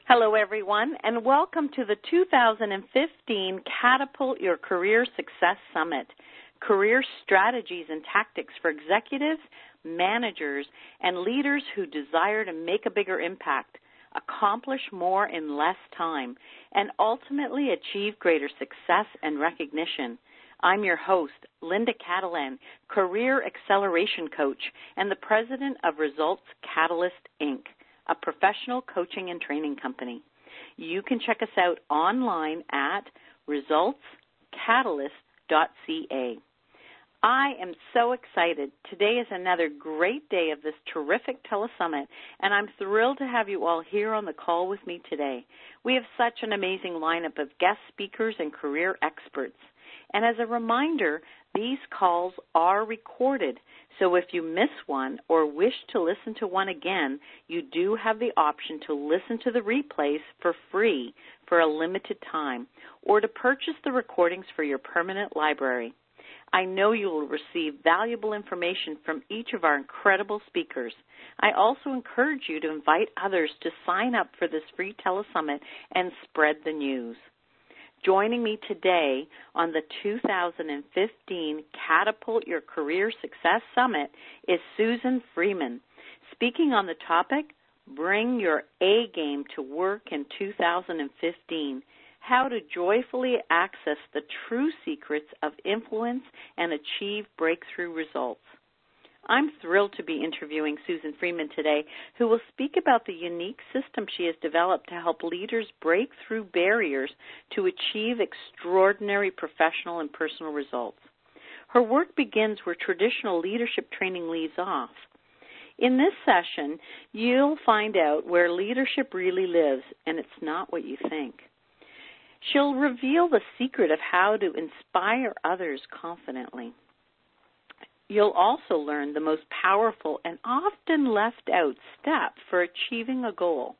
Hello, everyone, and welcome to the 2015 Catapult Your Career Success Summit, Career Strategies and Tactics for Executives, Managers, and Leaders who desire to make a bigger impact, accomplish more in less time, and ultimately achieve greater success and recognition. I'm your host, Linda Catalan, Career Acceleration Coach and the President of Results Catalyst, Inc., a professional coaching and training company. You can check us out online at resultscatalyst.ca. I am so excited. Today is another great day of this terrific telesummit, and I'm thrilled to have you all here on the call with me today. We have such an amazing lineup of guest speakers and career experts. And as a reminder, these calls are recorded, so if you miss one or wish to listen to one again, you do have the option to listen to the replays for free for a limited time, or to purchase the recordings for your permanent library. I know you will receive valuable information from each of our incredible speakers. I also encourage you to invite others to sign up for this free telesummit and spread the news. Joining me today on the 2015 Catapult Your Career Success Summit is Susan Freeman, speaking on the topic, Bring Your A Game to Work in 2015, How to Joyfully Access the True Secrets of Influence and Achieve Breakthrough Results. I'm thrilled to be interviewing Susan Freeman today, who will speak about the unique system she has developed to help leaders break through barriers to achieve extraordinary professional and personal results. Her work begins where traditional leadership training leaves off. In this session, you'll find out where leadership really lives, and it's not what you think. She'll reveal the secret of how to inspire others confidently. You'll also learn the most powerful and often left out step for achieving a goal.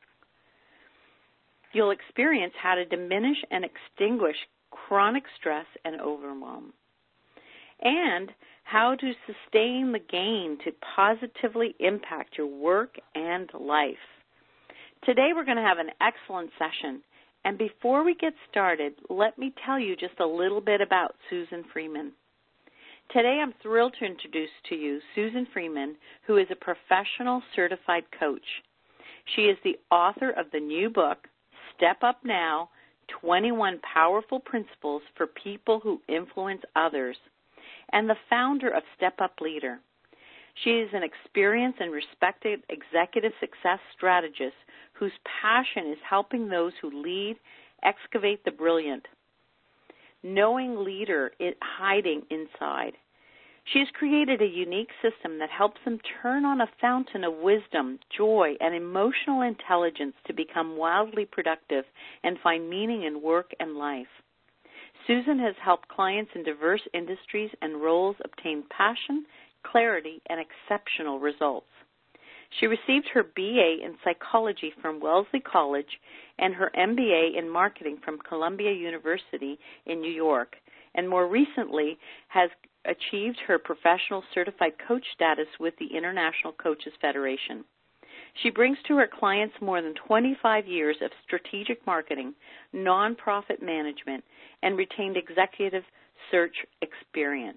You'll experience how to diminish and extinguish chronic stress and overwhelm, and how to sustain the gain to positively impact your work and life. Today we're going to have an excellent session, and before we get started, let me tell you just a little bit about Susan Freeman. Today, I'm thrilled to introduce to you Susan Freeman, who is a professional certified coach. She is the author of the new book, Step Up Now, 21 Powerful Principles for People Who Influence Others, and the founder of Step Up Leader. She is an experienced and respected executive success strategist whose passion is helping those who lead excavate the brilliant, knowing leader hiding inside. She has created a unique system that helps them turn on a fountain of wisdom, joy, and emotional intelligence to become wildly productive and find meaning in work and life. Susan has helped clients in diverse industries and roles obtain passion, clarity, and exceptional results. She received her BA in psychology from Wellesley College and her MBA in marketing from Columbia University in New York, and more recently has achieved her professional certified coach status with the International Coaches Federation. She brings to her clients more than 25 years of strategic marketing, nonprofit management, and retained executive search experience.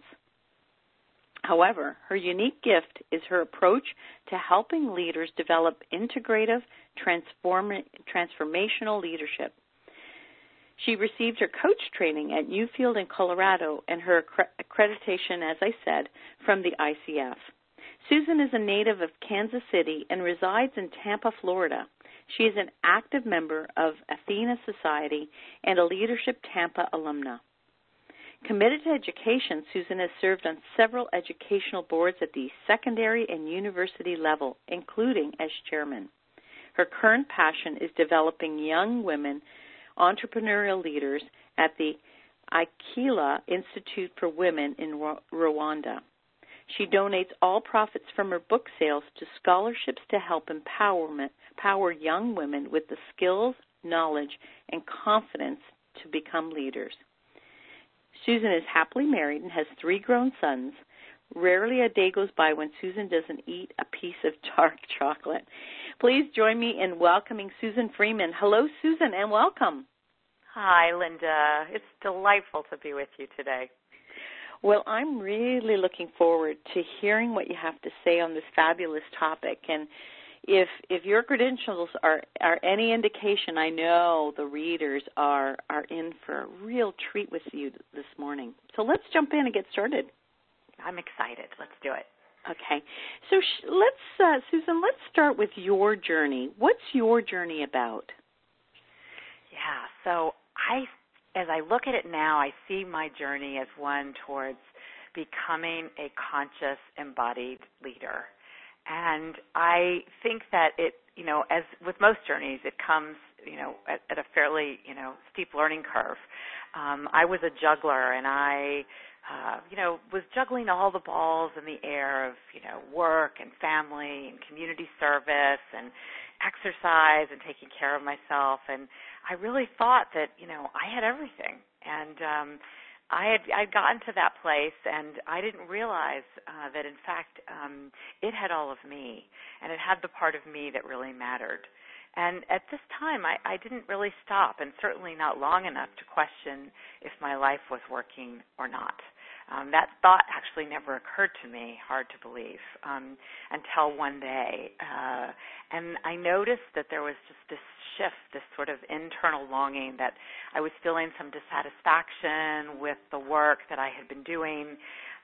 However, her unique gift is her approach to helping leaders develop integrative, transformational leadership. She received her coach training at Newfield in Colorado and her accreditation, as I said, from the ICF. Susan is a native of Kansas City and resides in Tampa, Florida. She is an active member of Athena Society and a Leadership Tampa alumna. Committed to education, Susan has served on several educational boards at the secondary and university level, including as chairman. Her current passion is developing young women entrepreneurial leaders at the Akila Institute for Women in Rwanda. She donates all profits from her book sales to scholarships to help empower young women with the skills, knowledge, and confidence to become leaders. Susan is happily married and has 3 grown sons. Rarely a day goes by when Susan doesn't eat a piece of dark chocolate. Please join me in welcoming Susan Freeman. Hello, Susan, and welcome. Hi, Linda. It's delightful to be with you today. Well, I'm really looking forward to hearing what you have to say on this fabulous topic. And if your credentials are any indication, I know the readers are in for a real treat with you this morning. So let's jump in and get started. I'm excited. Let's do it. Okay. So Susan, let's start with your journey. What's your journey about? Yeah. So as I look at it now, I see my journey as one towards becoming a conscious, embodied leader. And I think that it, as with most journeys, it comes, at a fairly, steep learning curve. I was a juggler, and I, was juggling all the balls in the air of, work and family and community service and exercise and taking care of myself. And I really thought that, I had everything. And I'd gotten to that place, and I didn't realize that, in fact, it had all of me, and it had the part of me that really mattered. And at this time, I didn't really stop, and certainly not long enough to question if my life was working or not. That thought actually never occurred to me, hard to believe, until one day. And I noticed that there was just this shift, this sort of internal longing that I was feeling some dissatisfaction with the work that I had been doing.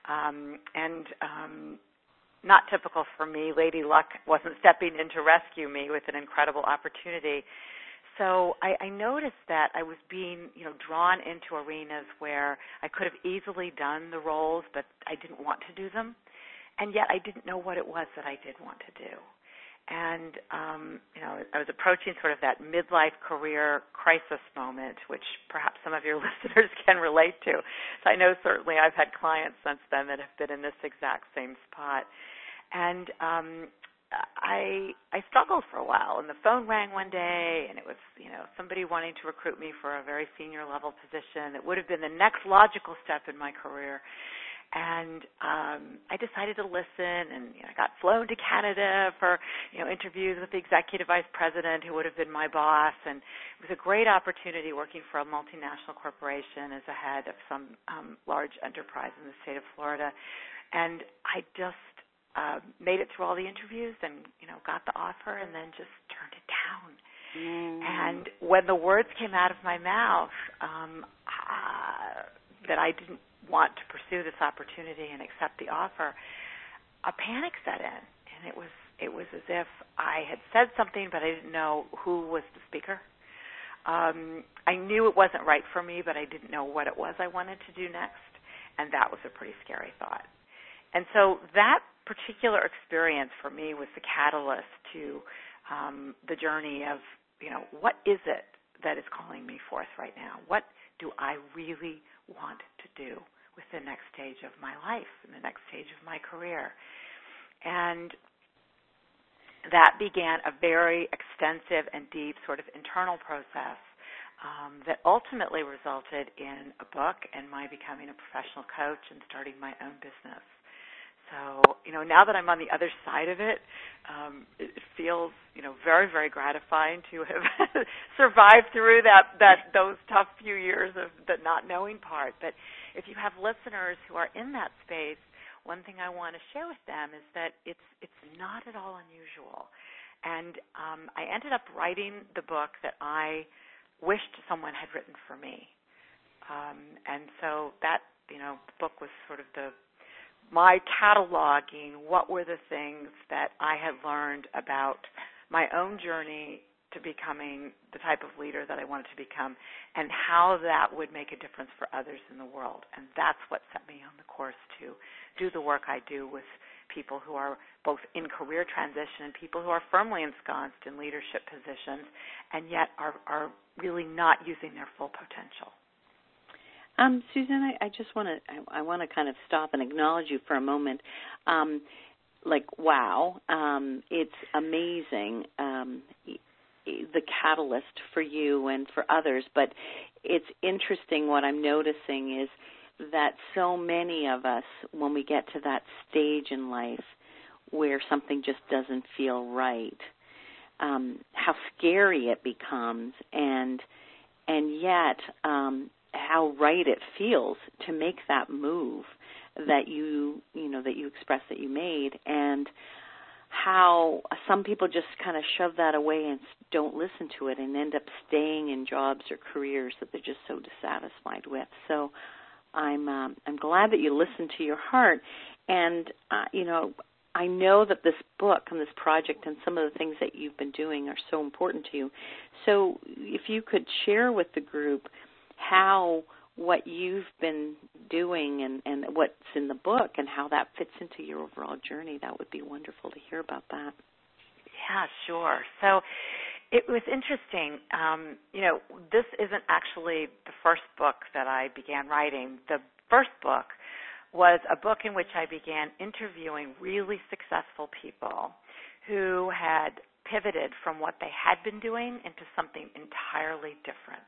Not typical for me, Lady Luck wasn't stepping in to rescue me with an incredible opportunity. So I noticed that I was being, drawn into arenas where I could have easily done the roles, but I didn't want to do them. And yet I didn't know what it was that I did want to do. And, I was approaching sort of that midlife career crisis moment, which perhaps some of your listeners can relate to. So I know certainly I've had clients since then that have been in this exact same spot. And I struggled for a while, and the phone rang one day, and it was, somebody wanting to recruit me for a very senior level position that would have been the next logical step in my career. And I decided to listen, and I got flown to Canada for interviews with the executive vice president, who would have been my boss. And it was a great opportunity working for a multinational corporation as a head of some large enterprise in the state of Florida. And I just made it through all the interviews, and got the offer, and then just turned it down. And when the words came out of my mouth that I didn't want to pursue this opportunity and accept the offer, a panic set in, and it was as if I had said something, but I didn't know who was the speaker. I knew it wasn't right for me, but I didn't know what it was I wanted to do next, and that was a pretty scary thought. And so that particular experience for me was the catalyst to the journey of, what is it that is calling me forth right now? What do I really want to do with the next stage of my life and the next stage of my career? And that began a very extensive and deep sort of internal process that ultimately resulted in a book and my becoming a professional coach and starting my own business. So, now that I'm on the other side of it, it feels, very, very gratifying to have survived through those tough few years of the not knowing part. But if you have listeners who are in that space, one thing I want to share with them is that it's not at all unusual. And I ended up writing the book that I wished someone had written for me. And so that, the book was sort of my cataloging what were the things that I had learned about my own journey to becoming the type of leader that I wanted to become, and how that would make a difference for others in the world. And that's what set me on the course to do the work I do with people who are both in career transition and people who are firmly ensconced in leadership positions and yet are really not using their full potential. Susan, I just want to kind of stop and acknowledge you for a moment. Wow, it's amazing, the catalyst for you and for others. But it's interesting, what I'm noticing is that so many of us, when we get to that stage in life where something just doesn't feel right, how scary it becomes, and yet how right it feels to make that move that you expressed that you made, and how some people just kind of shove that away and don't listen to it and end up staying in jobs or careers that they're just so dissatisfied with. So I'm glad that you listened to your heart, and I know that this book and this project and some of the things that you've been doing are so important to you. So if you could share with the group how what you've been doing and what's in the book and how that fits into your overall journey, that would be wonderful to hear about that. Yeah, sure. So it was interesting. This isn't actually the first book that I began writing. The first book was a book in which I began interviewing really successful people who had pivoted from what they had been doing into something entirely different.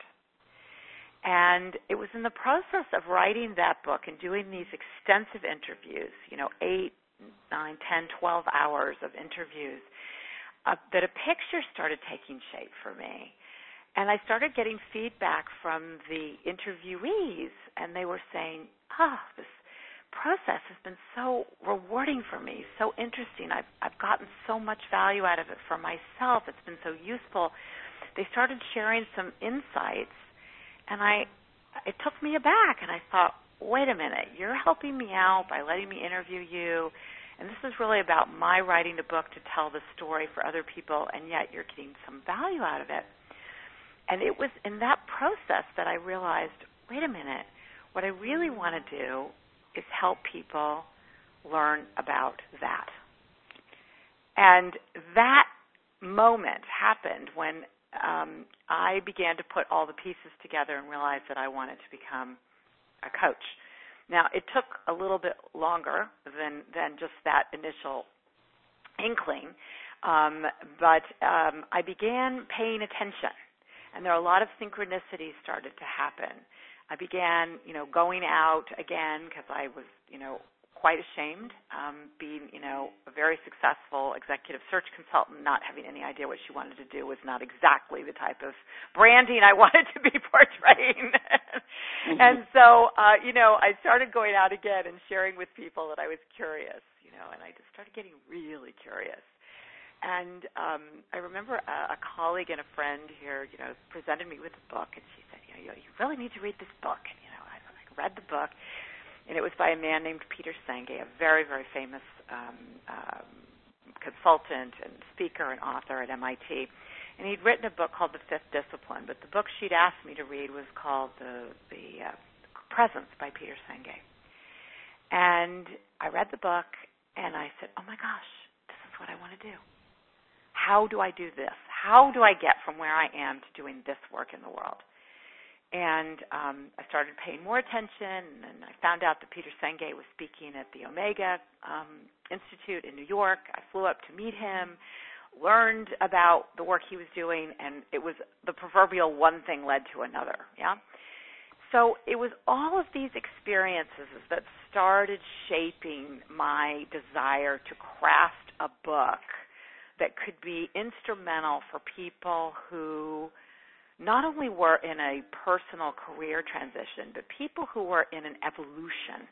And it was in the process of writing that book and doing these extensive interviews, 8, 9, 10, 12 hours of interviews, that a picture started taking shape for me. And I started getting feedback from the interviewees, and they were saying, this process has been so rewarding for me, so interesting. I've gotten so much value out of it for myself. It's been so useful. They started sharing some insights, and it took me aback, and I thought, wait a minute, you're helping me out by letting me interview you, and this is really about my writing the book to tell the story for other people, and yet you're getting some value out of it. And it was in that process that I realized, wait a minute, what I really want to do is help people learn about that. And that moment happened when I began to put all the pieces together and realized that I wanted to become a coach. Now, it took a little bit longer than just that initial inkling, but I began paying attention, and there are a lot of synchronicities started to happen. I began, going out again because I was, quite ashamed, being, a very successful executive search consultant, not having any idea what she wanted to do was not exactly the type of branding I wanted to be portraying. Mm-hmm. And so, I started going out again and sharing with people that I was curious, and I just started getting really curious. And I remember a colleague and a friend here, presented me with a book, and she said, you really need to read this book. And, I read the book, and it was by a man named Peter Senge, a very, very famous consultant and speaker and author at MIT. And he'd written a book called The Fifth Discipline, but the book she'd asked me to read was called The Presence by Peter Senge. And I read the book, and I said, oh, my gosh, this is what I want to do. How do I do this? How do I get from where I am to doing this work in the world? And I started paying more attention, and I found out that Peter Senge was speaking at the Omega Institute in New York. I flew up to meet him, learned about the work he was doing, and it was the proverbial one thing led to another, yeah? So it was all of these experiences that started shaping my desire to craft a book that could be instrumental for people who not only were in a personal career transition, but people who were in an evolution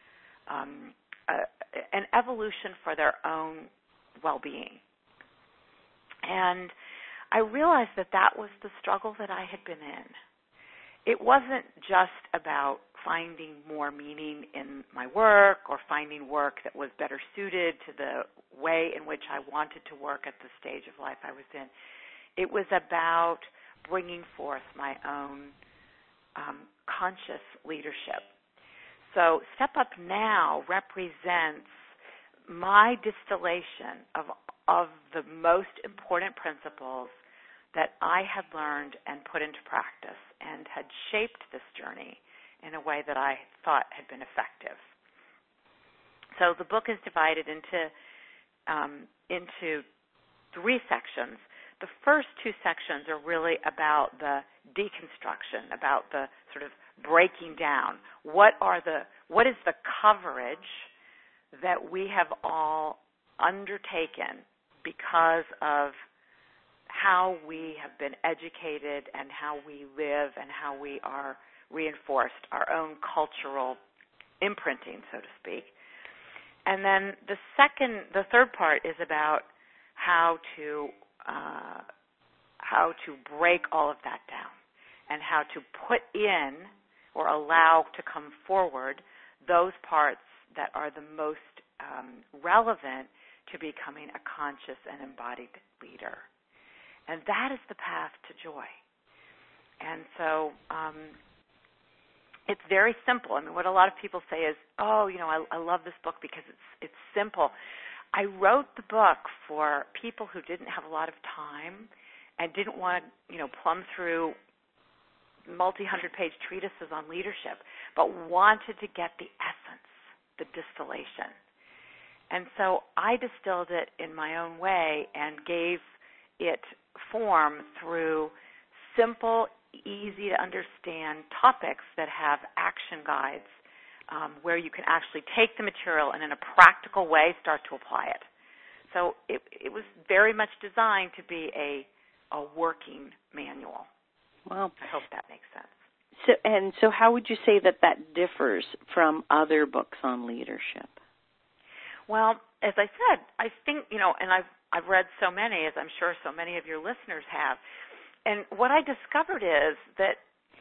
for their own well-being. And I realized that was the struggle that I had been in. It wasn't just about finding more meaning in my work or finding work that was better suited to the way in which I wanted to work at the stage of life I was in. It was about bringing forth my own conscious leadership. So Step Up Now represents my distillation of the most important principles that I had learned and put into practice and had shaped this journey in a way that I thought had been effective. So the book is divided into 3 sections. The first 2 sections are really about the deconstruction, about the sort of breaking down. What is the coverage that we have all undertaken because of how we have been educated and how we live and how we are reinforced, our own cultural imprinting, so to speak. And then the third part is about how to break all of that down and how to put in or allow to come forward those parts that are the most relevant to becoming a conscious and embodied leader. And that is the path to joy. And so it's very simple. I mean, what a lot of people say is, oh, I love this book because it's simple. I wrote the book for people who didn't have a lot of time and didn't want to, plumb through multi-hundred-page treatises on leadership, but wanted to get the essence, the distillation. And so I distilled it in my own way and gave it form through simple, easy-to-understand topics that have action guides where you can actually take the material and in a practical way start to apply it. So it was very much designed to be a working manual. Wow. I hope that makes sense. So how would you say that differs from other books on leadership? Well, as I said, I think, and I've read so many, as I'm sure so many of your listeners have, and what I discovered is that,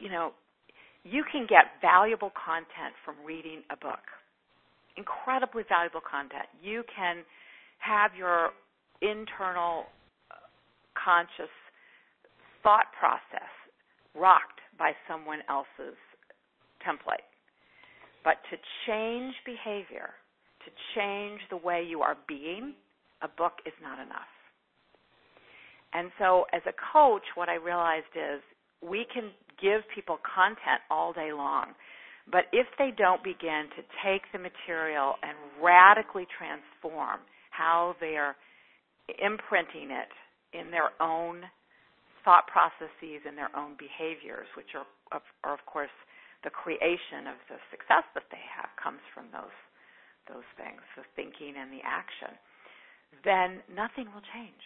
you can get valuable content from reading a book, incredibly valuable content. You can have your internal conscious thought process rocked by someone else's template. But to change behavior, to change the way you are being, a book is not enough. And so as a coach, what I realized is we can give people content all day long, but if they don't begin to take the material and radically transform how they are imprinting it in their own thought processes and their own behaviors, which are of course, the creation of the success that they have comes from those things, the thinking and the action, then nothing will change.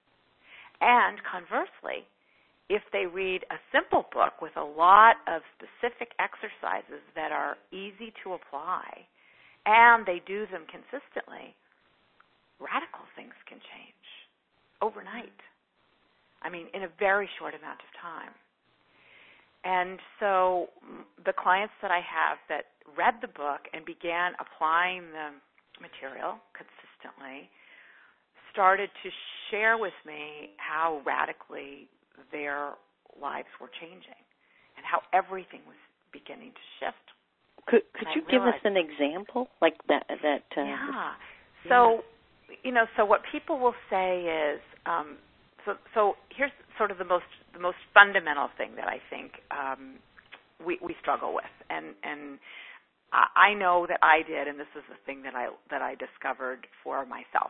And conversely, if they read a simple book with a lot of specific exercises that are easy to apply, and they do them consistently, radical things can change overnight. I mean, in a very short amount of time. And so the clients that I have that read the book and began applying the material consistently started to share with me how radically their lives were changing and how everything was beginning to shift. Could you give us an example like that? Yeah. So, so what people will say is, so here's sort of the most fundamental thing that I think we struggle with, and I know that I did, and this is the thing that I discovered for myself.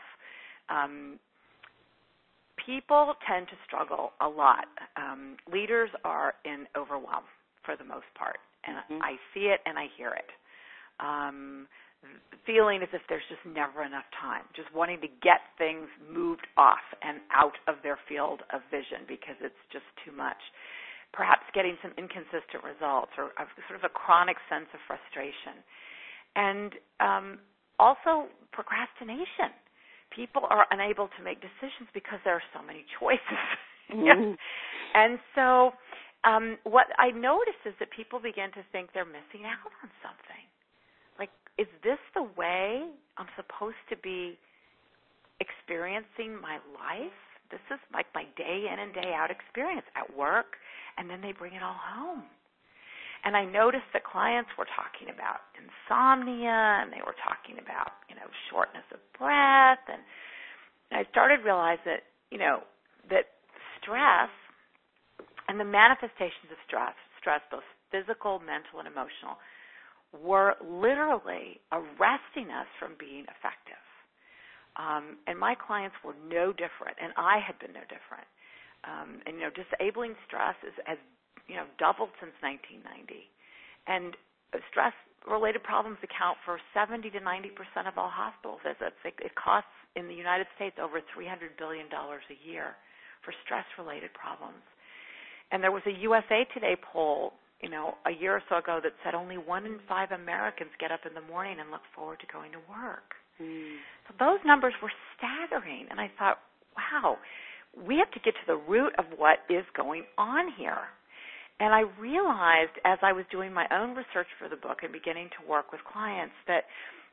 People tend to struggle a lot. Leaders are in overwhelm for the most part, and I see it and I hear it. Feeling as if there's just never enough time, just wanting to get things moved off and out of their field of vision because it's just too much. Perhaps getting some inconsistent results or sort of a chronic sense of frustration. And also procrastination. People are unable to make decisions because there are so many choices. And so what I noticed is that people begin to think they're missing out on something. Like, is this the way I'm supposed to be experiencing my life? This is like my day in and day out experience at work, and then they bring it all home. And I noticed that clients were talking about insomnia, and they were talking about, shortness of breath, and I started to realize that, that stress and the manifestations of stress, both physical, mental, and emotional, were literally arresting us from being effective. And my clients were no different, and I had been no different. And disabling stress has doubled since 1990. And stress-related problems account for 70 to 90% of all hospital visits. It costs in the United States over $300 billion a year for stress-related problems. And there was a USA Today poll, a year or so ago that said only 1 in 5 Americans get up in the morning and look forward to going to work. So those numbers were staggering. And I thought, wow, we have to get to the root of what is going on here. And I realized as I was doing my own research for the book and beginning to work with clients that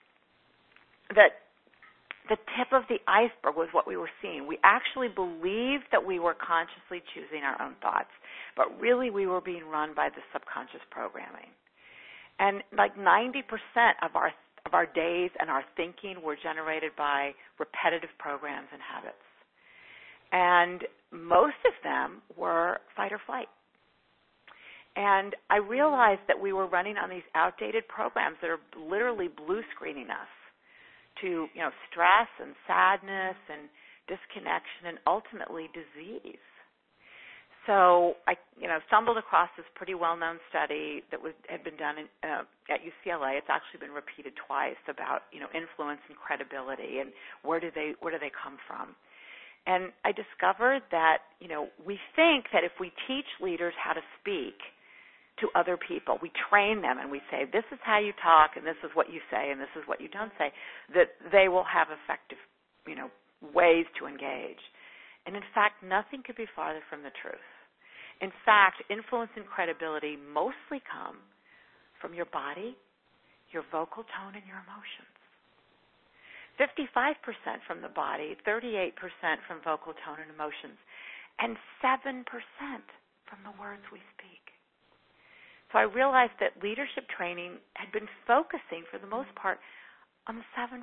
the tip of the iceberg was what we were seeing. We actually believed that we were consciously choosing our own thoughts, but really we were being run by the subconscious programming. And like 90% of our days and our thinking were generated by repetitive programs and habits. And most of them were fight or flight. And I realized that we were running on these outdated programs that are literally blue screening us to, stress and sadness and disconnection and ultimately disease. So I, stumbled across this pretty well-known study that had been done at UCLA. It's actually been repeated twice about, influence and credibility and where do they come from. And I discovered that, we think that if we teach leaders how to speak to other people, we train them and we say, this is how you talk and this is what you say and this is what you don't say, that they will have effective, ways to engage. And in fact, nothing could be farther from the truth. In fact, influence and credibility mostly come from your body, your vocal tone, and your emotions. 55% from the body, 38% from vocal tone and emotions, and 7% from the words we speak. So I realized that leadership training had been focusing, for the most part, on the 7%,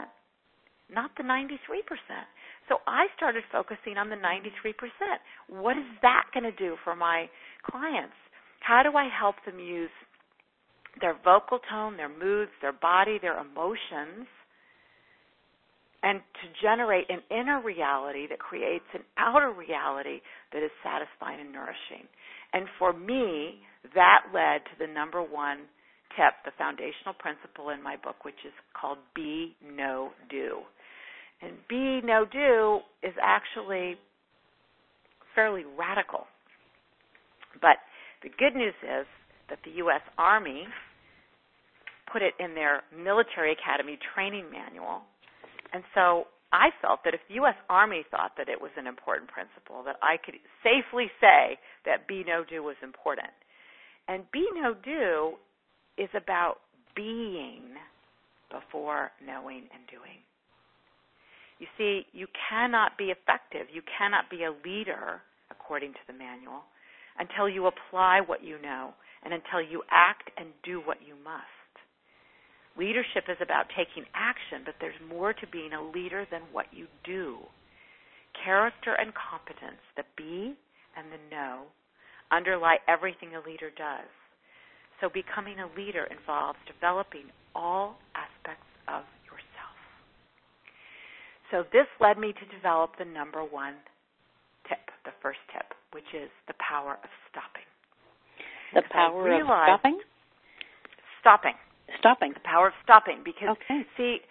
not the 93%. So I started focusing on the 93%. What is that going to do for my clients? How do I help them use their vocal tone, their moods, their body, their emotions, and to generate an inner reality that creates an outer reality that is satisfying and nourishing? And for me, that led to the number one tip, the foundational principle in my book, which is called Be, Know, Do. And Be, Know, Do is actually fairly radical. But the good news is that the U.S. Army put it in their military academy training manual. And so I felt that if the U.S. Army thought that it was an important principle, that I could safely say that Be, Know, Do was important. And Be, Know, Do is about being before knowing and doing. You see, you cannot be effective, you cannot be a leader, according to the manual, until you apply what you know and until you act and do what you must. Leadership is about taking action, but there's more to being a leader than what you do. Character and competence, the be and the know, underlie everything a leader does. So becoming a leader involves developing all aspects of yourself. So this led me to develop the number one tip, the first tip, which is the power of stopping. The power of stopping? Stopping. Stopping. The power of stopping. Because, see,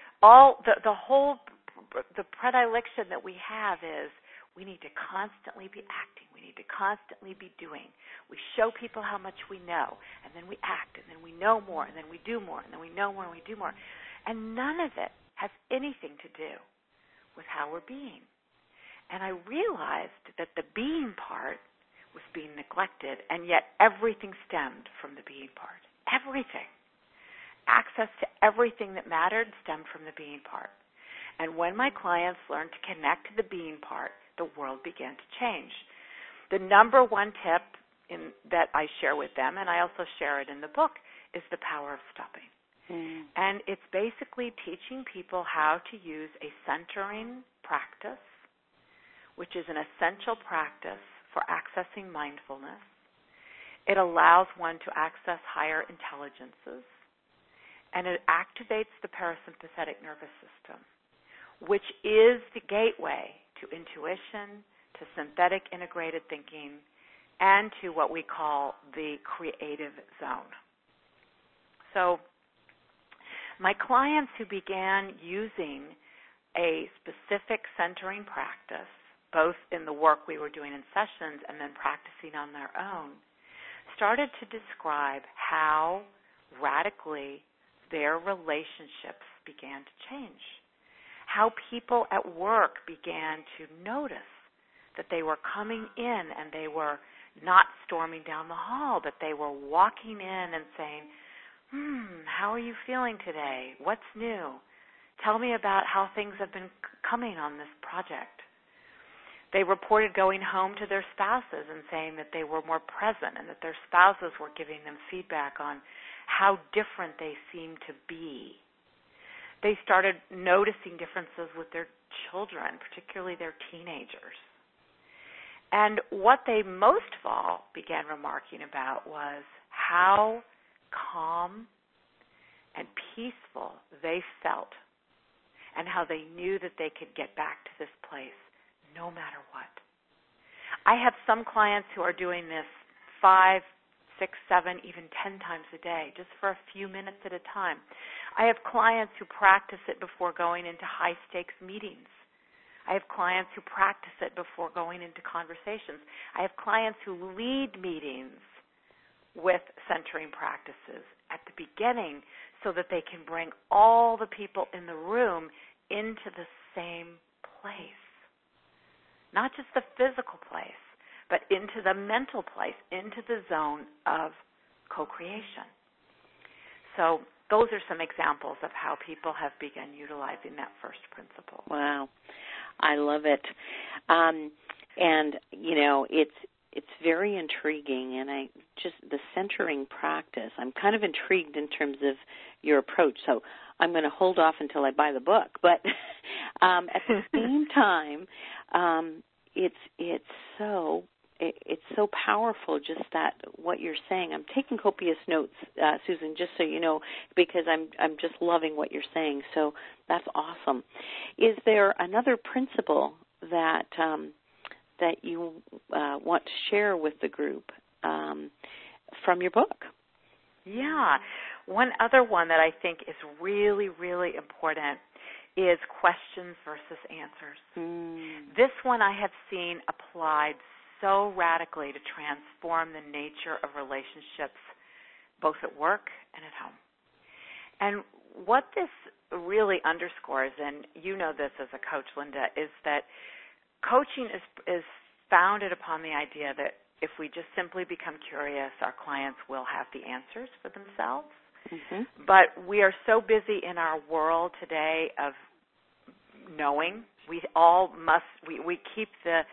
the predilection that we have is we need to constantly be acting. We need to constantly be doing. We show people how much we know, and then we act, and then we know more, and then we do more, and then we know more, and we do more. And none of it has anything to do with how we're being. And I realized that the being part was being neglected, and yet everything stemmed from the being part. Everything. Access to everything that mattered stemmed from the being part. And when my clients learned to connect to the being part, the world began to change. The number one tip that I share with them, and I also share it in the book, is the power of stopping. And it's basically teaching people how to use a centering practice, which is an essential practice for accessing mindfulness. It allows one to access higher intelligences, and it activates the parasympathetic nervous system, which is the gateway to intuition, to synthetic integrated thinking, and to what we call the creative zone. So my clients who began using a specific centering practice both in the work we were doing in sessions and then practicing on their own, started to describe how radically their relationships began to change, how people at work began to notice that they were coming in and they were not storming down the hall, but they were walking in and saying, how are you feeling today? What's new? Tell me about how things have been coming on this project. They reported going home to their spouses and saying that they were more present and that their spouses were giving them feedback on how different they seemed to be. They started noticing differences with their children, particularly their teenagers. And what they most of all began remarking about was how calm and peaceful they felt and how they knew that they could get back to this place no matter what. I have some clients who are doing this 5, 6, 7, even 10 times a day, just for a few minutes at a time. I have clients who practice it before going into high-stakes meetings. I have clients who practice it before going into conversations. I have clients who lead meetings with centering practices at the beginning so that they can bring all the people in the room into the same place. Not just the physical place, but into the mental place, into the zone of co-creation. So those are some examples of how people have begun utilizing that first principle. Wow. I love it. And, you know, it's very intriguing, and the centering practice, I'm kind of intrigued in terms of your approach, so I'm going to hold off until I buy the book. But at the same time, it's so powerful, just that what you're saying. I'm taking copious notes, Susan, just so you know, because I'm just loving what you're saying. So that's awesome. Is there another principle that you want to share with the group from your book? Yeah. One other one that I think is really, really important is questions versus answers. This one I have seen applied so radically to transform the nature of relationships both at work and at home. And what this really underscores, and you know this as a coach, Linda, is that coaching is founded upon the idea that if we just simply become curious, our clients will have the answers for themselves. Mm-hmm. But we are so busy in our world today of knowing. We all must. We keep the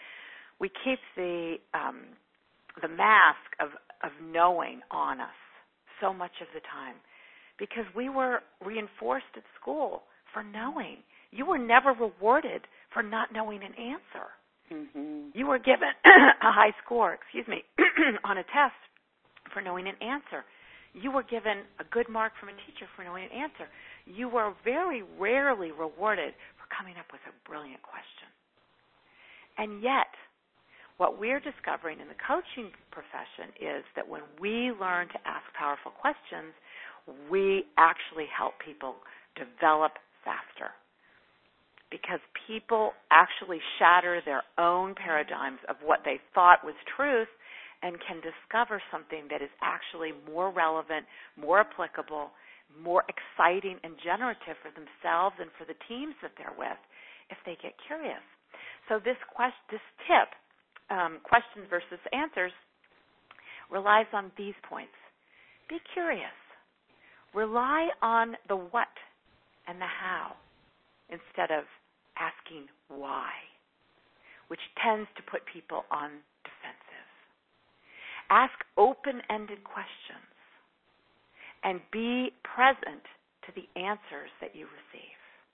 mask of knowing on us so much of the time, because we were reinforced at school for knowing. You were never rewarded for not knowing an answer. Mm-hmm. You were given a high score, on a test for knowing an answer. You were given a good mark from a teacher for knowing an answer. You were very rarely rewarded for coming up with a brilliant question. And yet, what we're discovering in the coaching profession is that when we learn to ask powerful questions, we actually help people develop faster. Because people actually shatter their own paradigms of what they thought was truth and can discover something that is actually more relevant, more applicable, more exciting and generative for themselves and for the teams that they're with if they get curious. So this tip, questions versus answers, relies on these points. Be curious. Rely on the what and the how instead of asking why, which tends to put people on defensive. Ask open-ended questions and be present to the answers that you receive.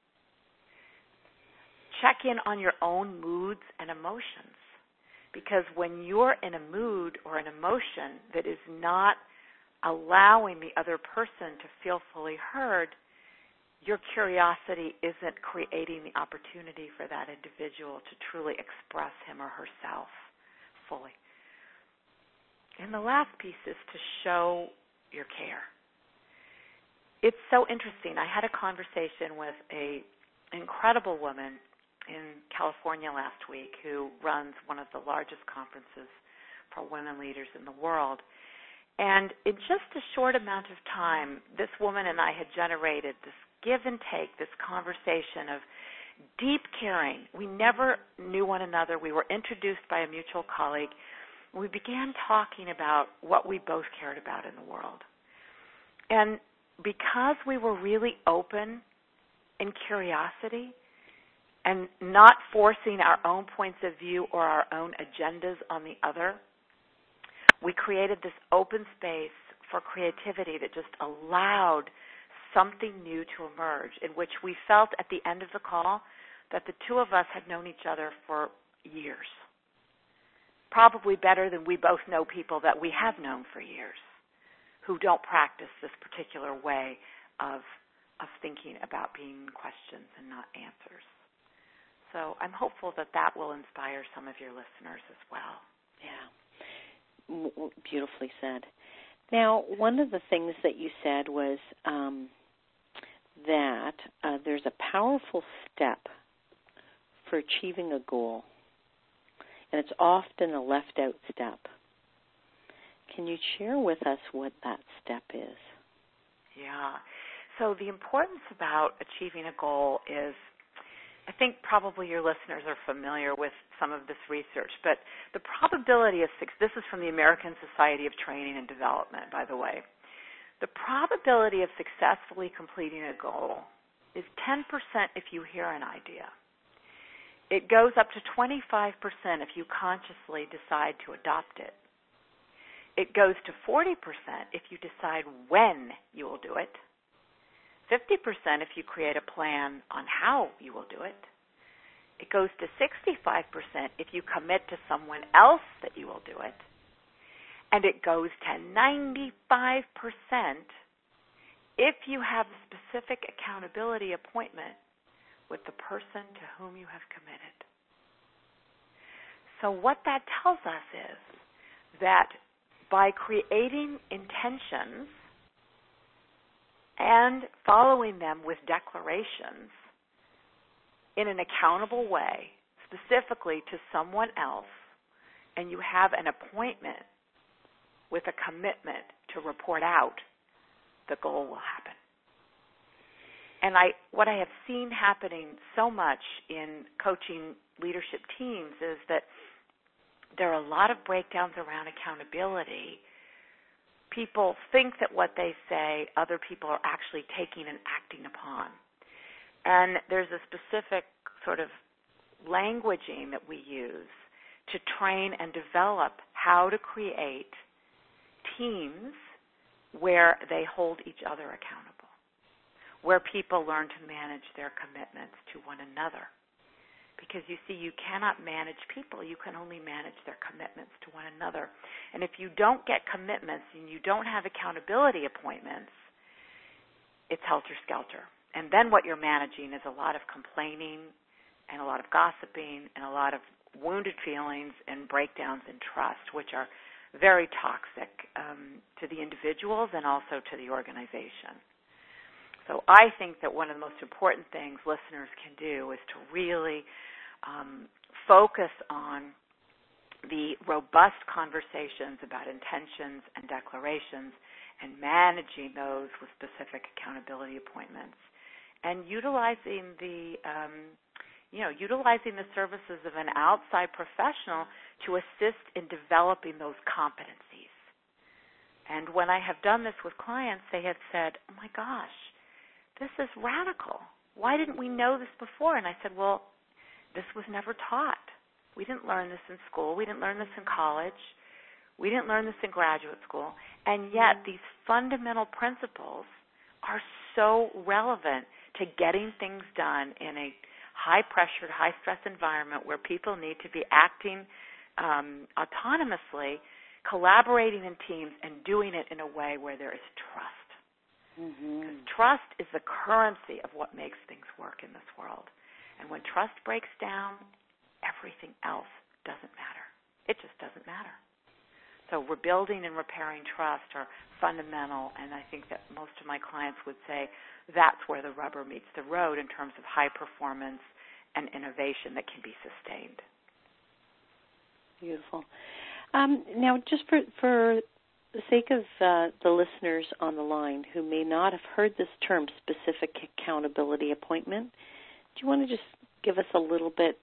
Check in on your own moods and emotions, because when you're in a mood or an emotion that is not allowing the other person to feel fully heard, your curiosity isn't creating the opportunity for that individual to truly express him or herself fully. And the last piece is to show your care. It's so interesting. I had a conversation with an incredible woman in California last week who runs one of the largest conferences for women leaders in the world. And in just a short amount of time, this woman and I had generated this give and take, this conversation of deep caring. We never knew one another. We were introduced by a mutual colleague. We began talking about what we both cared about in the world. And because we were really open in curiosity and not forcing our own points of view or our own agendas on the other, we created this open space for creativity that just allowed something new to emerge, in which we felt at the end of the call that the two of us had known each other for years, probably better than we both know people that we have known for years who don't practice this particular way of thinking about being questions and not answers. So I'm hopeful that that will inspire some of your listeners as well. Yeah, beautifully said. Now, one of the things that you said was that there's a powerful step for achieving a goal, and it's often a left-out step. Can you share with us what that step is? Yeah. So the importance about achieving a goal is, I think probably your listeners are familiar with some of this research, but the probability of success, this is from the American Society of Training and Development, by the way, the probability of successfully completing a goal is 10% if you hear an idea. It goes up to 25% if you consciously decide to adopt it. It goes to 40% if you decide when you will do it. 50% if you create a plan on how you will do it. It goes to 65% if you commit to someone else that you will do it. And it goes to 95% if you have a specific accountability appointment with the person to whom you have committed. So what that tells us is that by creating intentions and following them with declarations in an accountable way, specifically to someone else, and you have an appointment with a commitment to report out, the goal will happen. And what I have seen happening so much in coaching leadership teams is that there are a lot of breakdowns around accountability. People think that what they say, other people are actually taking and acting upon. And there's a specific sort of languaging that we use to train and develop how to create teams where they hold each other accountable, where people learn to manage their commitments to one another. Because you see, you cannot manage people. You can only manage their commitments to one another. And if you don't get commitments and you don't have accountability appointments, it's helter-skelter. And then what you're managing is a lot of complaining and a lot of gossiping and a lot of wounded feelings and breakdowns in trust, which are very toxic to the individuals and also to the organization. So I think that one of the most important things listeners can do is to really focus on the robust conversations about intentions and declarations and managing those with specific accountability appointments and utilizing the services of an outside professional to assist in developing those competencies. And when I have done this with clients, they have said, "Oh my gosh, this is radical. Why didn't we know this before?" And I said, well, this was never taught. We didn't learn this in school. We didn't learn this in college. We didn't learn this in graduate school. And yet these fundamental principles are so relevant to getting things done in a high-pressured, high-stress environment where people need to be acting autonomously, collaborating in teams, and doing it in a way where there is trust. Because trust is the currency of what makes things work in this world. And when trust breaks down, everything else doesn't matter. It just doesn't matter. So rebuilding and repairing trust are fundamental, and I think that most of my clients would say that's where the rubber meets the road in terms of high performance and innovation that can be sustained. Beautiful. Now, just for the sake of the listeners on the line who may not have heard this term, specific accountability appointment, do you want to just give us a little bit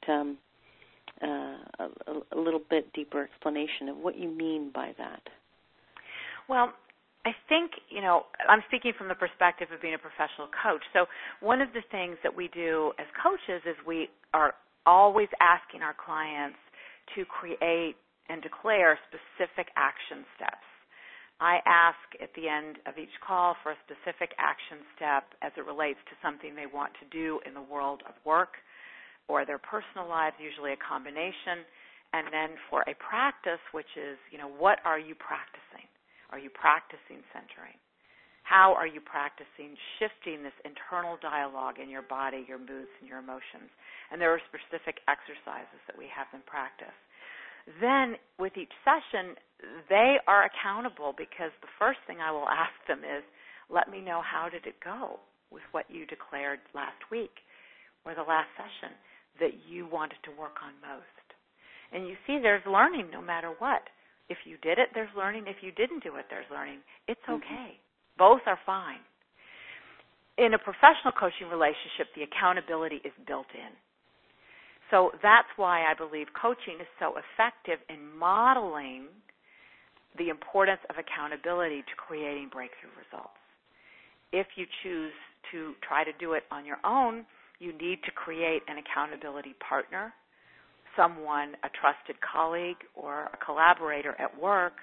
deeper explanation of what you mean by that? Well, I think, I'm speaking from the perspective of being a professional coach. So one of the things that we do as coaches is we are always asking our clients to create and declare specific action steps. I ask at the end of each call for a specific action step as it relates to something they want to do in the world of work or their personal lives, usually a combination, and then for a practice, which is, what are you practicing? Are you practicing centering? How are you practicing shifting this internal dialogue in your body, your moods, and your emotions? And there are specific exercises that we have them practice. Then with each session, they are accountable because the first thing I will ask them is, let me know how did it go with what you declared last week or the last session that you wanted to work on most. And you see there's learning no matter what. If you did it, there's learning. If you didn't do it, there's learning. It's okay. Both are fine. In a professional coaching relationship, the accountability is built in. So that's why I believe coaching is so effective in modeling the importance of accountability to creating breakthrough results. If you choose to try to do it on your own, you need to create an accountability partner, someone, a trusted colleague or a collaborator at work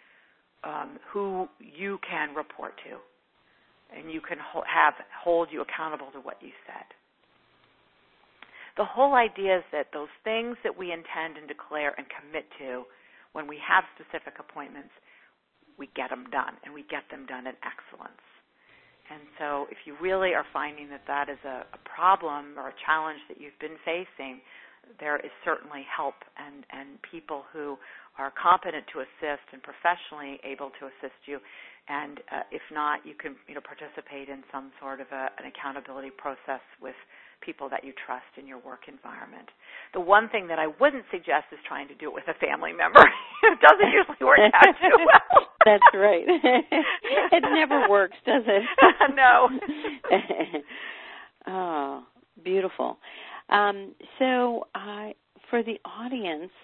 who you can report to and you can hold you accountable to what you said. The whole idea is that those things that we intend and declare and commit to when we have specific appointments, we get them done, and we get them done in excellence. And so if you really are finding that that is a problem or a challenge that you've been facing, there is certainly help and people who are competent to assist and professionally able to assist you. And if not, you can participate in some sort of an accountability process with people that you trust in your work environment. The one thing that I wouldn't suggest is trying to do it with a family member. It doesn't usually work out too well. That's right. It never works, does it? No. Oh, beautiful. So for the audience,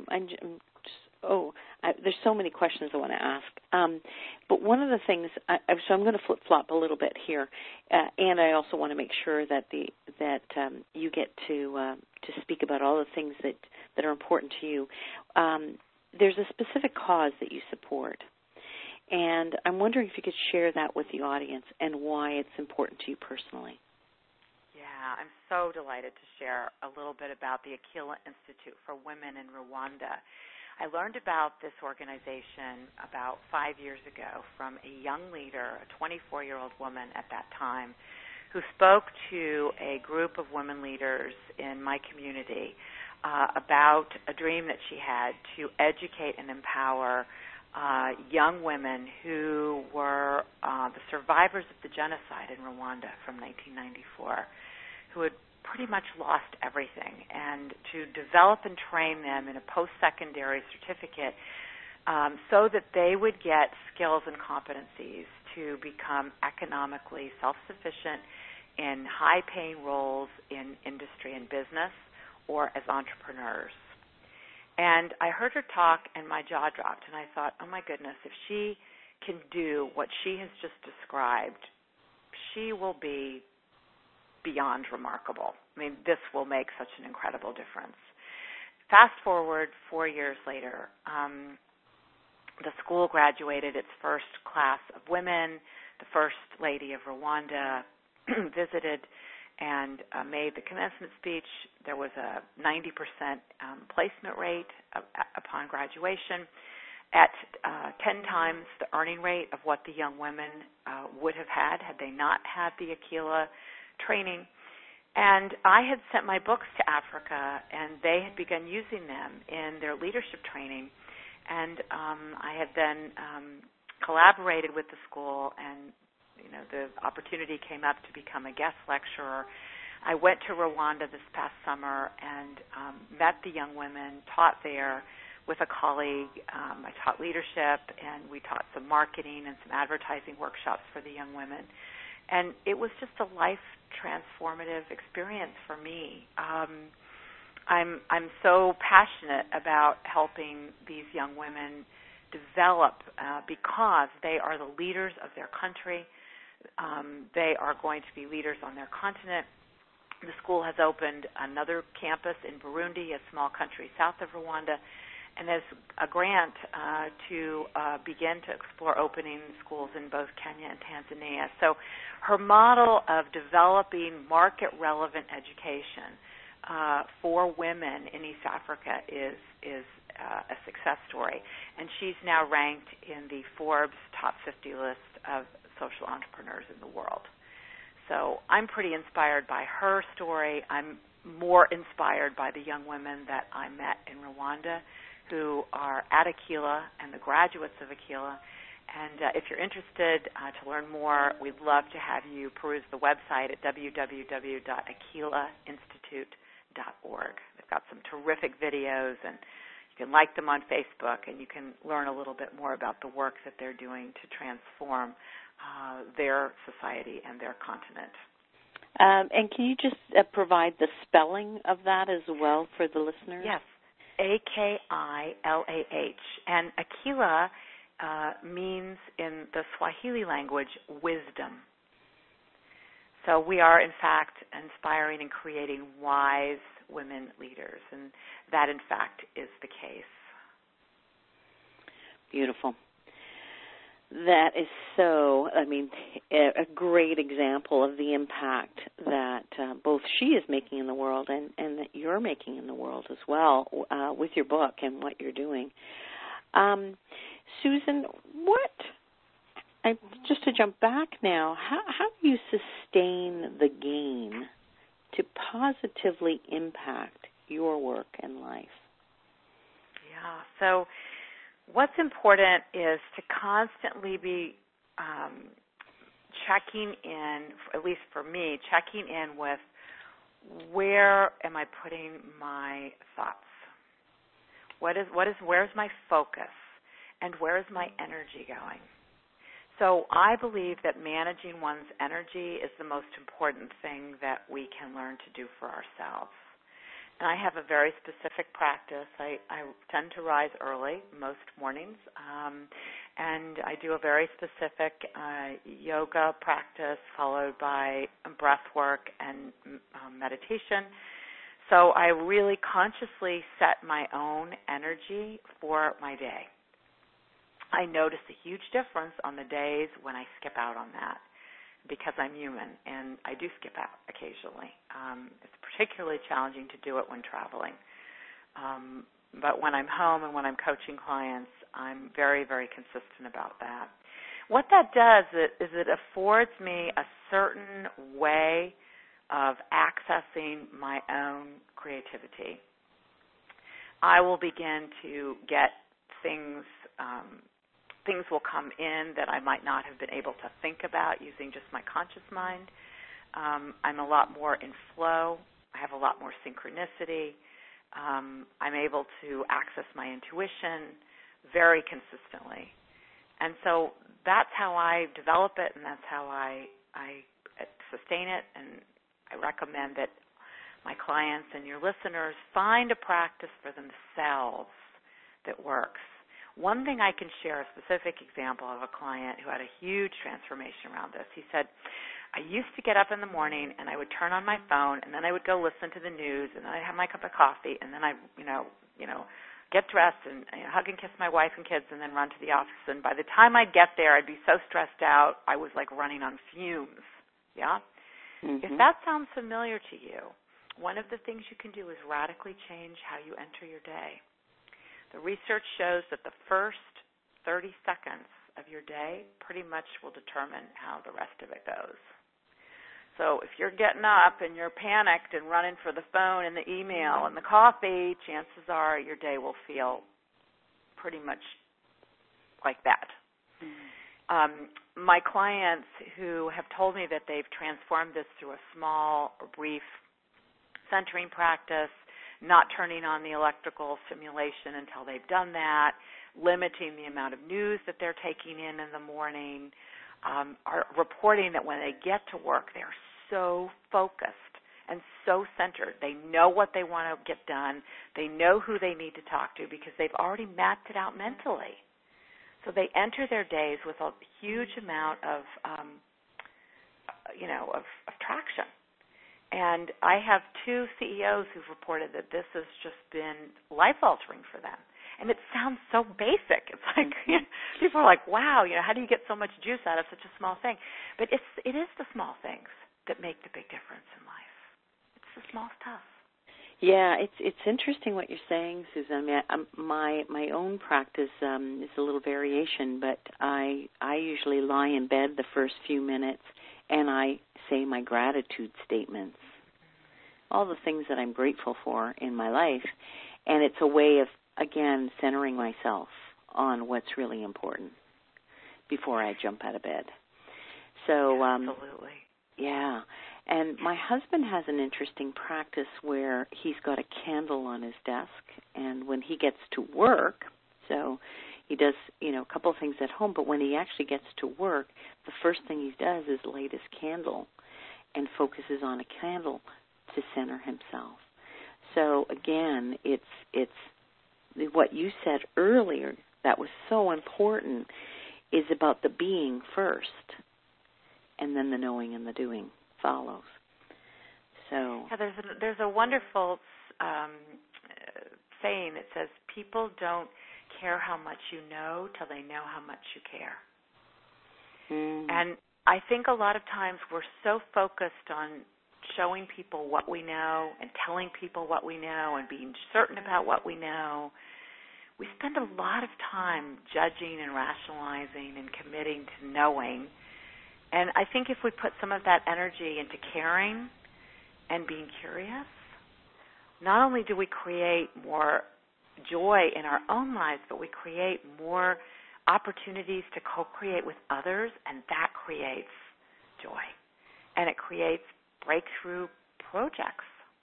there's so many questions I want to ask. But one of the things, so I'm going to flip-flop a little bit here, and I also want to make sure that you get to speak about all the things that are important to you. There's a specific cause that you support, and I'm wondering if you could share that with the audience and why it's important to you personally. Yeah, I'm so delighted to share a little bit about the Aquila Institute for Women in Rwanda. I learned about this organization about 5 years ago from a young leader, a 24-year-old woman at that time, who spoke to a group of women leaders in my community about a dream that she had to educate and empower young women who were the survivors of the genocide in Rwanda from 1994, who had pretty much lost everything, and to develop and train them in a post-secondary certificate so that they would get skills and competencies to become economically self-sufficient in high-paying roles in industry and business or as entrepreneurs. And I heard her talk, and my jaw dropped, and I thought, oh, my goodness, if she can do what she has just described, she will be beyond remarkable. I mean, this will make such an incredible difference. Fast forward 4 years later, the school graduated its first class of women. The First Lady of Rwanda visited and made the commencement speech. There was a 90% placement rate upon graduation at 10 times the earning rate of what the young women would have had they not had the Aquila training. And I had sent my books to Africa, and they had begun using them in their leadership training. And I had then collaborated with the school, and the opportunity came up to become a guest lecturer. I went to Rwanda this past summer and met the young women, taught there with a colleague. I taught leadership, and we taught some marketing and some advertising workshops for the young women. And it was just a life-transformative experience for me. I'm so passionate about helping these young women develop because they are the leaders of their country. They are going to be leaders on their continent. The school has opened another campus in Burundi, a small country south of Rwanda, and there's a grant to begin to explore opening schools in both Kenya and Tanzania. So her model of developing market-relevant education for women in East Africa is a success story. And she's now ranked in the Forbes top 50 list of social entrepreneurs in the world. So I'm pretty inspired by her story. I'm more inspired by the young women that I met in Rwanda who are at Aquila and the graduates of Aquila. And if you're interested to learn more, we'd love to have you peruse the website at www.aquilainstitute.org. They've got some terrific videos, and you can like them on Facebook, and you can learn a little bit more about the work that they're doing to transform their society and their continent. And can you just provide the spelling of that as well for the listeners? Yes, Akilah. And Aquila means in the Swahili language wisdom. So we are, in fact, inspiring and creating wise women leaders, and that, in fact, is the case. Beautiful. That is so, a great example of the impact that both she is making in the world and that you're making in the world as well with your book and what you're doing. Susan, just to jump back now, how do you sustain the gain to positively impact your work and life? Yeah, so what's important is to constantly be checking in, at least for me, checking in with where am I putting my thoughts? Where's my focus? And where is my energy going? So I believe that managing one's energy is the most important thing that we can learn to do for ourselves. And I have a very specific practice. I tend to rise early most mornings, and I do a very specific yoga practice followed by breath work and meditation. So I really consciously set my own energy for my day. I notice a huge difference on the days when I skip out on that, because I'm human, and I do skip out occasionally. It's particularly challenging to do it when traveling. But when I'm home and when I'm coaching clients, I'm very, very consistent about that. What that does is it affords me a certain way of accessing my own creativity. I will begin to get things will come in that I might not have been able to think about using just my conscious mind. I'm a lot more in flow. I have a lot more synchronicity. I'm able to access my intuition very consistently. And so that's how I develop it, and that's how I sustain it. And I recommend that my clients and your listeners find a practice for themselves that works. One thing I can share, a specific example of a client who had a huge transformation around this. He said, I used to get up in the morning and I would turn on my phone and then I would go listen to the news and then I'd have my cup of coffee and then I, get dressed and hug and kiss my wife and kids and then run to the office. And by the time I'd get there, I'd be so stressed out, I was like running on fumes. Yeah? Mm-hmm. If that sounds familiar to you, one of the things you can do is radically change how you enter your day. The research shows that the first 30 seconds of your day pretty much will determine how the rest of it goes. So if you're getting up and you're panicked and running for the phone and the email and the coffee, chances are your day will feel pretty much like that. Mm-hmm. my clients who have told me that they've transformed this through a small, brief centering practice, not turning on the electrical stimulation until they've done that, limiting the amount of news that they're taking in the morning, are reporting that when they get to work, they're so focused and so centered. They know what they want to get done. They know who they need to talk to because they've already mapped it out mentally. So they enter their days with a huge amount of traction. And I have 2 CEOs who've reported that this has just been life-altering for them. And it sounds so basic. It's like, people are like, wow, how do you get so much juice out of such a small thing? But it is the small things that make the big difference in life. It's the small stuff. Yeah, it's interesting what you're saying, Susan. I mean, my own practice is a little variation, but I usually lie in bed the first few minutes and I say my gratitude statements, all the things that I'm grateful for in my life, and it's a way of, again, centering myself on what's really important before I jump out of bed. So, absolutely. Yeah. And my husband has an interesting practice where he's got a candle on his desk, and when he gets to work, so he does, a couple of things at home, but when he actually gets to work, the first thing he does is light his candle and focuses on a candle to center himself. So again, it's what you said earlier that was so important is about the being first, and then the knowing and the doing follows. So there's a wonderful saying that says people don't care how much you know till they know how much you care. And I think a lot of times we're so focused on showing people what we know and telling people what we know and being certain about what we know. We spend a lot of time judging and rationalizing and committing to knowing. And I think if we put some of that energy into caring and being curious, not only do we create more joy in our own lives, but we create more opportunities to co-create with others, and that creates joy. And it creates breakthrough projects.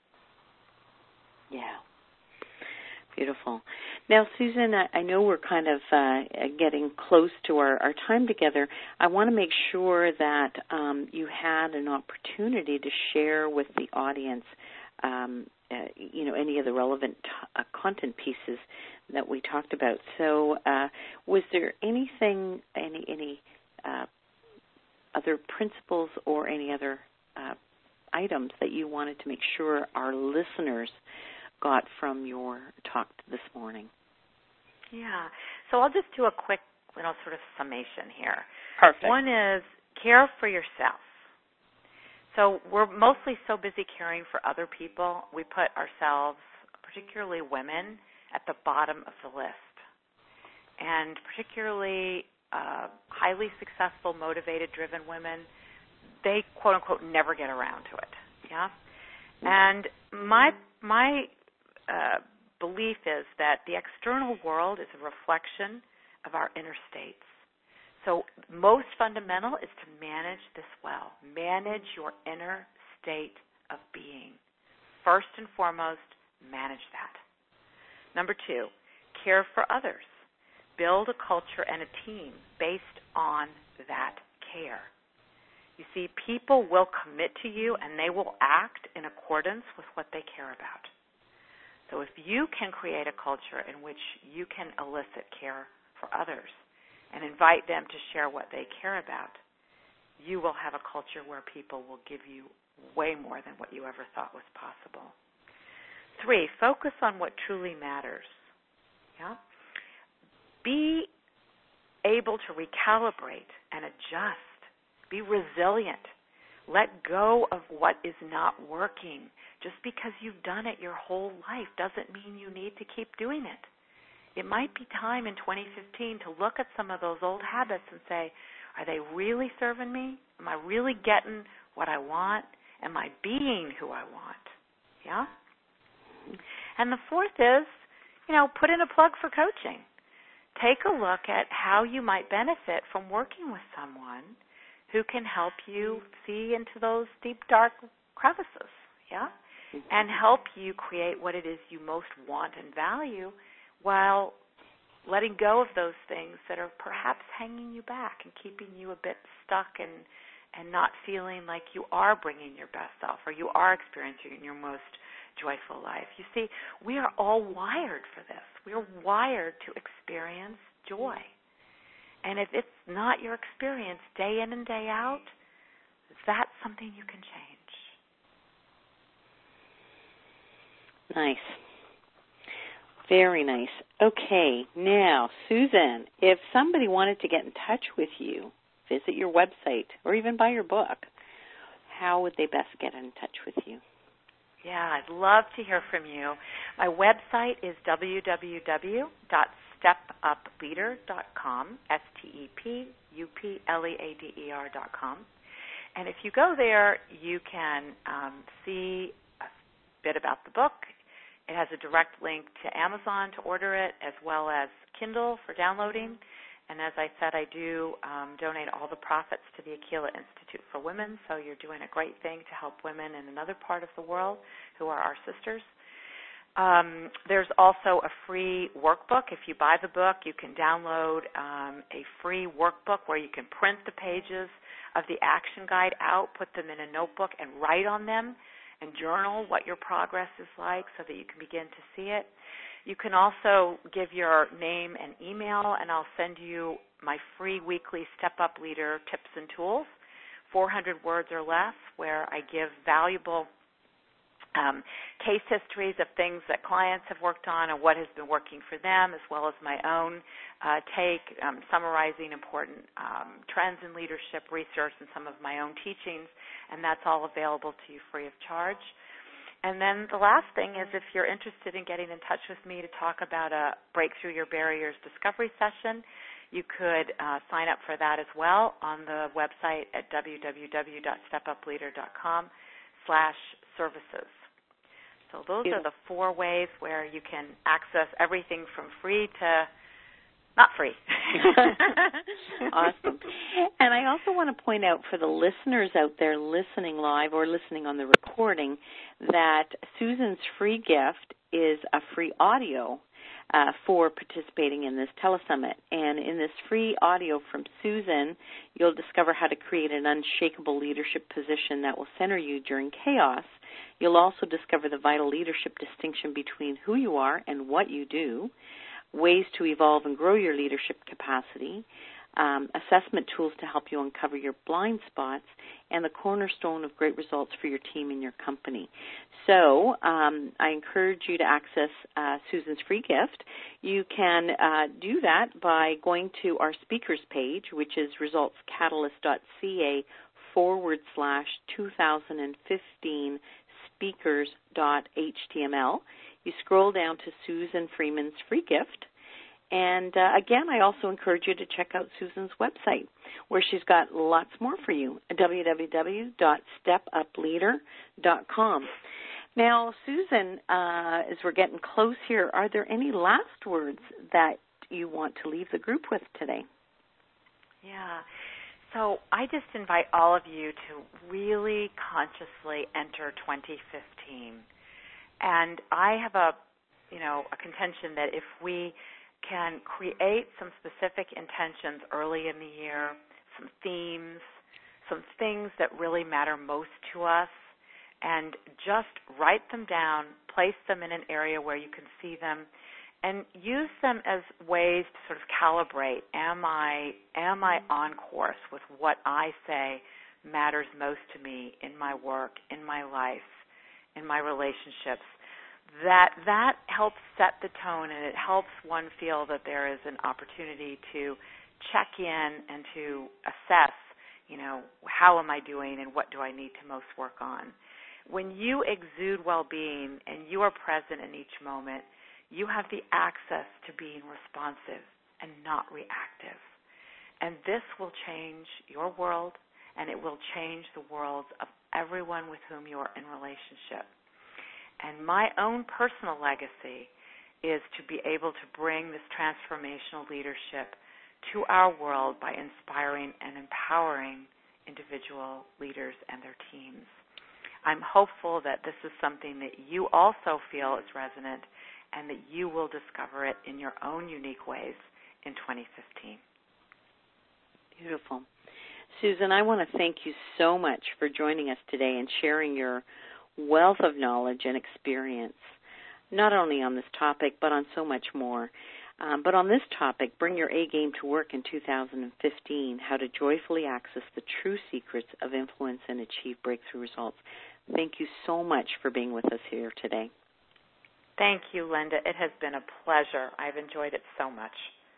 Yeah. Beautiful. Now, Susan, I know we're kind of getting close to our time together. I want to make sure that you had an opportunity to share with the audience, any of the relevant content pieces that we talked about. So, was there anything, any other principles or any other items that you wanted to make sure our listeners got from your talk this morning? Yeah. So I'll just do a quick little sort of summation here. Perfect. One is care for yourself. So we're mostly so busy caring for other people, we put ourselves, particularly women, at the bottom of the list. And particularly highly successful, motivated, driven women, they, quote unquote, never get around to it. Yeah. And my belief is that the external world is a reflection of our inner states. So most fundamental is to manage this well. Manage your inner state of being. First and foremost, manage that. Number 2, care for others. Build a culture and a team based on that care. You see, people will commit to you and they will act in accordance with what they care about. So if you can create a culture in which you can elicit care for others and invite them to share what they care about, you will have a culture where people will give you way more than what you ever thought was possible. 3, focus on what truly matters. Yeah? Be able to recalibrate and adjust. Be resilient. Let go of what is not working. Just because you've done it your whole life doesn't mean you need to keep doing it. It might be time in 2015 to look at some of those old habits and say, are they really serving me? Am I really getting what I want? Am I being who I want? Yeah? And the 4th is, put in a plug for coaching. take a look at how you might benefit from working with someone who can help you see into those deep, dark crevices, yeah? And help you create what it is you most want and value while letting go of those things that are perhaps hanging you back and keeping you a bit stuck and not feeling like you are bringing your best self or you are experiencing your most joyful life. You see, we are all wired for this. We are wired to experience joy. And if it's not your experience day in and day out, that's something you can change. Nice. Very nice. Okay, now, Susan, if somebody wanted to get in touch with you, visit your website, or even buy your book, how would they best get in touch with you? Yeah, I'd love to hear from you. My website is www.stepupleader.com, STEPUPLEADER.com. And if you go there, you can see a bit about the book. It has a direct link to Amazon to order it, as well as Kindle for downloading. And as I said, I do donate all the profits to the Aquila Institute for Women, so you're doing a great thing to help women in another part of the world who are our sisters. There's also a free workbook. If you buy the book, you can download a free workbook where you can print the pages of the action guide out, put them in a notebook, and write on them and journal what your progress is like so that you can begin to see it. You can also give your name and email, and I'll send you my free weekly Step Up Leader tips and tools, 400 words or less, where I give valuable case histories of things that clients have worked on and what has been working for them, as well as my own take, summarizing important trends in leadership research and some of my own teachings, and that's all available to you free of charge. And then the last thing is if you're interested in getting in touch with me to talk about a Breakthrough Your Barriers discovery session, you could sign up for that as well on the website at www.stepupleader.com/services. So those are the 4 ways where you can access everything from free to not free. Awesome. And I also want to point out for the listeners out there listening live or listening on the recording that Susan's free gift is a free audio for participating in this telesummit. And in this free audio from Susan, you'll discover how to create an unshakable leadership position that will center you during chaos. You'll also discover the vital leadership distinction between who you are and what you do, ways to evolve and grow your leadership capacity, assessment tools to help you uncover your blind spots, and the cornerstone of great results for your team and your company. So I encourage you to access Susan's free gift. You can do that by going to our speakers page, which is resultscatalyst.ca/2015 speakers.html. You scroll down to Susan Freeman's free gift. And, again, I also encourage you to check out Susan's website, where she's got lots more for you, www.stepupleader.com. Now, Susan, as we're getting close here, are there any last words that you want to leave the group with today? Yeah. So I just invite all of you to really consciously enter 2015. And I have a contention that if we can create some specific intentions early in the year, some themes, some things that really matter most to us, and just write them down, place them in an area where you can see them, and use them as ways to sort of calibrate, am I on course with what I say matters most to me in my work, in my life, in my relationships. That helps set the tone, and it helps one feel that there is an opportunity to check in and to assess, how am I doing and what do I need to most work on. When you exude well-being and you are present in each moment, you have the access to being responsive and not reactive. And this will change your world, and it will change the worlds of everyone with whom you are in relationship. And my own personal legacy is to be able to bring this transformational leadership to our world by inspiring and empowering individual leaders and their teams. I'm hopeful that this is something that you also feel is resonant and that you will discover it in your own unique ways in 2015. Beautiful. Susan, I want to thank you so much for joining us today and sharing your wealth of knowledge and experience, not only on this topic, but on so much more. But on this topic, Bring Your A Game to Work in 2015, How to Joyfully Access the True Secrets of Influence and Achieve Breakthrough Results. Thank you so much for being with us here today. Thank you, Linda. It has been a pleasure. I've enjoyed it so much.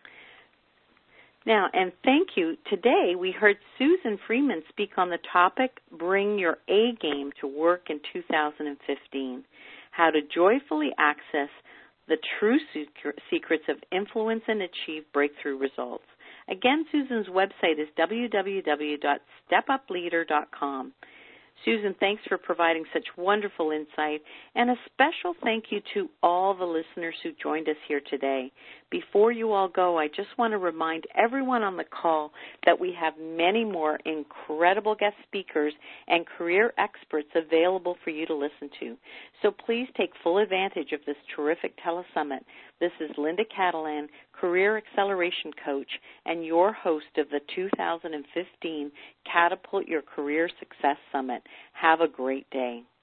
Now, and thank you. Today we heard Susan Freeman speak on the topic, Bring Your A Game to Work in 2015, How to Joyfully Access the True Secrets of Influence and Achieve Breakthrough Results. Again, Susan's website is www.stepupleader.com. Susan, thanks for providing such wonderful insight, and a special thank you to all the listeners who joined us here today. Before you all go, I just want to remind everyone on the call that we have many more incredible guest speakers and career experts available for you to listen to. So please take full advantage of this terrific telesummit. This is Linda Catalan, Career Acceleration Coach, and your host of the 2015 Catapult Your Career Success Summit. Have a great day.